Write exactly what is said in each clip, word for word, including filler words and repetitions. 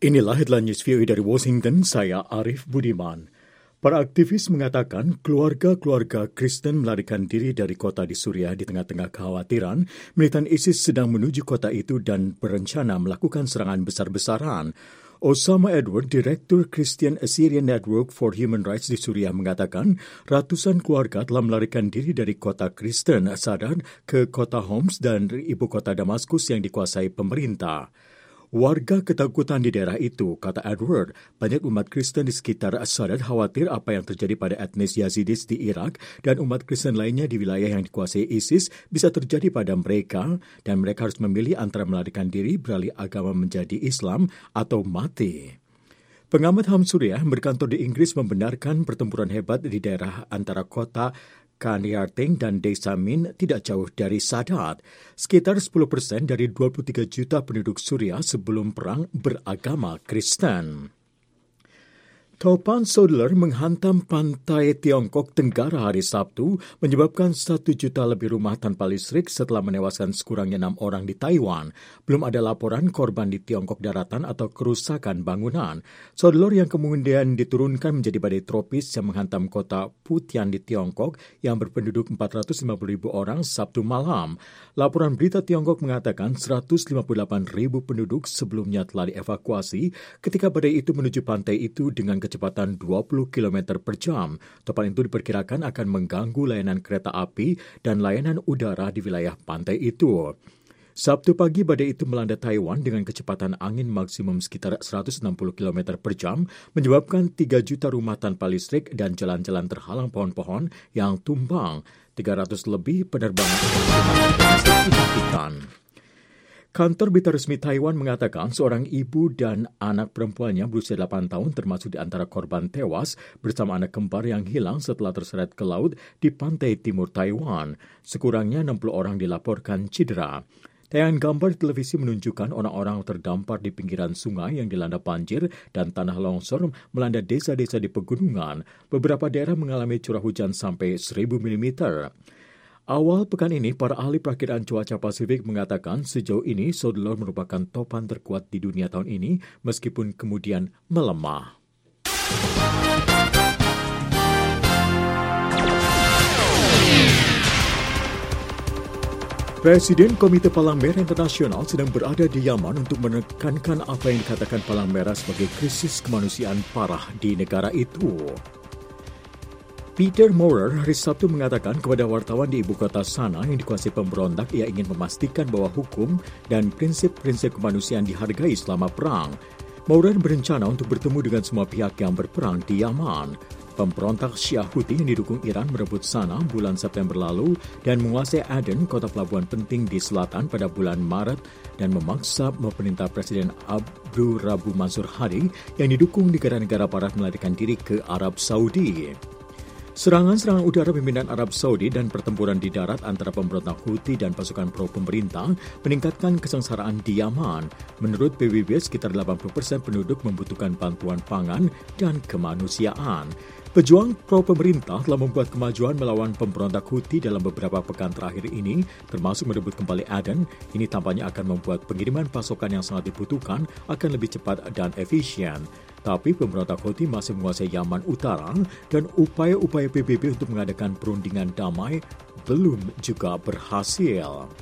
Inilah headline news V O A dari Washington, saya Arif Budiman. Para aktivis mengatakan keluarga-keluarga Kristen melarikan diri dari kota di Suriah di tengah-tengah kekhawatiran militan ISIS sedang menuju kota itu dan berencana melakukan serangan besar-besaran. Osama Edward, Direktur Christian Assyrian Network for Human Rights di Suriah mengatakan ratusan keluarga telah melarikan diri dari kota Kristen Sadad ke kota Homs dan ibu kota Damaskus yang dikuasai pemerintah. Warga ketakutan di daerah itu, kata Edward. Banyak umat Kristen di sekitar Sadad khawatir apa yang terjadi pada etnis Yazidis di Irak dan umat Kristen lainnya di wilayah yang dikuasai ISIS bisa terjadi pada mereka dan mereka harus memilih antara melarikan diri beralih agama menjadi Islam atau mati. Pengamat H A M Suriah berkantor di Inggris membenarkan pertempuran hebat di daerah antara kota Kanyarting dan Desa Min tidak jauh dari Sadad. Sekitar sepuluh persen dari dua puluh tiga juta penduduk Suriah sebelum perang beragama Kristen. Topan Sodeler menghantam pantai Tiongkok Tenggara hari Sabtu, menyebabkan satu juta lebih rumah tanpa listrik setelah menewaskan sekurangnya enam orang di Taiwan. Belum ada laporan korban di Tiongkok daratan atau kerusakan bangunan. Sodeler yang kemudian diturunkan menjadi badai tropis yang menghantam kota Putian di Tiongkok yang berpenduduk empat ratus lima puluh ribu orang Sabtu malam. Laporan berita Tiongkok mengatakan seratus lima puluh delapan ribu penduduk sebelumnya telah dievakuasi ketika badai itu menuju pantai itu dengan kecepatan dua puluh kilometer per jam. Topan itu diperkirakan akan mengganggu layanan kereta api dan layanan udara di wilayah pantai itu. Sabtu pagi badai itu melanda Taiwan dengan kecepatan angin maksimum sekitar seratus enam puluh kilometer per jam, menyebabkan tiga juta rumah tanpa listrik dan jalan-jalan terhalang pohon-pohon yang tumbang. tiga ratus lebih penerbangan dihentikan. Kantor berita resmi Taiwan mengatakan seorang ibu dan anak perempuannya berusia delapan tahun termasuk di antara korban tewas bersama anak kembar yang hilang setelah terseret ke laut di pantai timur Taiwan. Sekurangnya enam puluh orang dilaporkan cedera. Tayangan gambar di televisi menunjukkan orang-orang terdampar di pinggiran sungai yang dilanda banjir dan tanah longsor melanda desa-desa di pegunungan. Beberapa daerah mengalami curah hujan sampai seribu milimeter. Awal pekan ini, para ahli perakiraan cuaca Pasifik mengatakan sejauh ini Sodeler merupakan topan terkuat di dunia tahun ini meskipun kemudian melemah. Presiden Komite Palang Merah Internasional sedang berada di Yaman untuk menekankan apa yang dikatakan Palang Merah sebagai krisis kemanusiaan parah di negara itu. Peter Maurer hari Sabtu mengatakan kepada wartawan di ibu kota Sana yang dikuasai pemberontak ia ingin memastikan bahwa hukum dan prinsip-prinsip kemanusiaan dihargai selama perang. Maurer berencana untuk bertemu dengan semua pihak yang berperang di Yaman. Pemberontak Syiah Houthi yang didukung Iran merebut Sana bulan September lalu dan menguasai Aden, kota pelabuhan penting di selatan pada bulan Maret dan memaksa pemerintah Presiden Abdul Rabu Mansur Hadi yang didukung negara-negara barat melarikan diri ke Arab Saudi. Serangan-serangan udara pimpinan Arab Saudi dan pertempuran di darat antara pemberontak Houthi dan pasukan pro-pemerintah meningkatkan kesengsaraan di Yaman. Menurut P B B, sekitar delapan puluh persen penduduk membutuhkan bantuan pangan dan kemanusiaan. Pejuang pro-pemerintah telah membuat kemajuan melawan pemberontak Houthi dalam beberapa pekan terakhir ini, termasuk merebut kembali Aden. Ini tampaknya akan membuat pengiriman pasokan yang sangat dibutuhkan akan lebih cepat dan efisien. Tapi pemberontak Houthi masih menguasai Yaman Utara dan upaya-upaya P B B untuk mengadakan perundingan damai belum juga berhasil.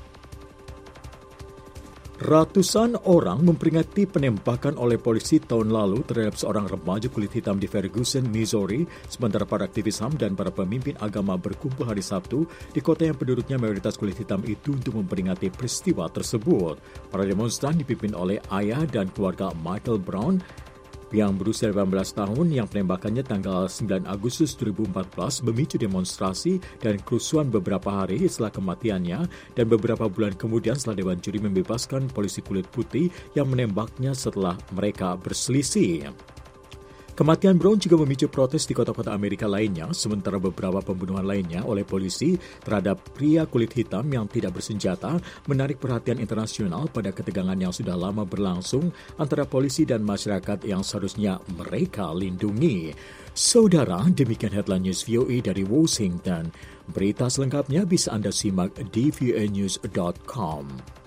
Ratusan orang memperingati penembakan oleh polisi tahun lalu terhadap seorang remaja kulit hitam di Ferguson, Missouri, sementara para aktivis H A M dan para pemimpin agama berkumpul hari Sabtu di kota yang penduduknya mayoritas kulit hitam itu untuk memperingati peristiwa tersebut. Para demonstran dipimpin oleh ayah dan keluarga Michael Brown, yang berusia delapan belas tahun yang penembakannya tanggal sembilan Agustus dua ribu empat belas memicu demonstrasi dan kerusuhan beberapa hari setelah kematiannya dan beberapa bulan kemudian setelah Dewan Juri membebaskan polisi kulit putih yang menembaknya setelah mereka berselisih. Kematian Brown juga memicu protes di kota-kota Amerika lainnya, sementara beberapa pembunuhan lainnya oleh polisi terhadap pria kulit hitam yang tidak bersenjata menarik perhatian internasional pada ketegangan yang sudah lama berlangsung antara polisi dan masyarakat yang seharusnya mereka lindungi. Saudara, demikian headline news V O A dari Washington. Berita selengkapnya bisa Anda simak di v o a news dot com.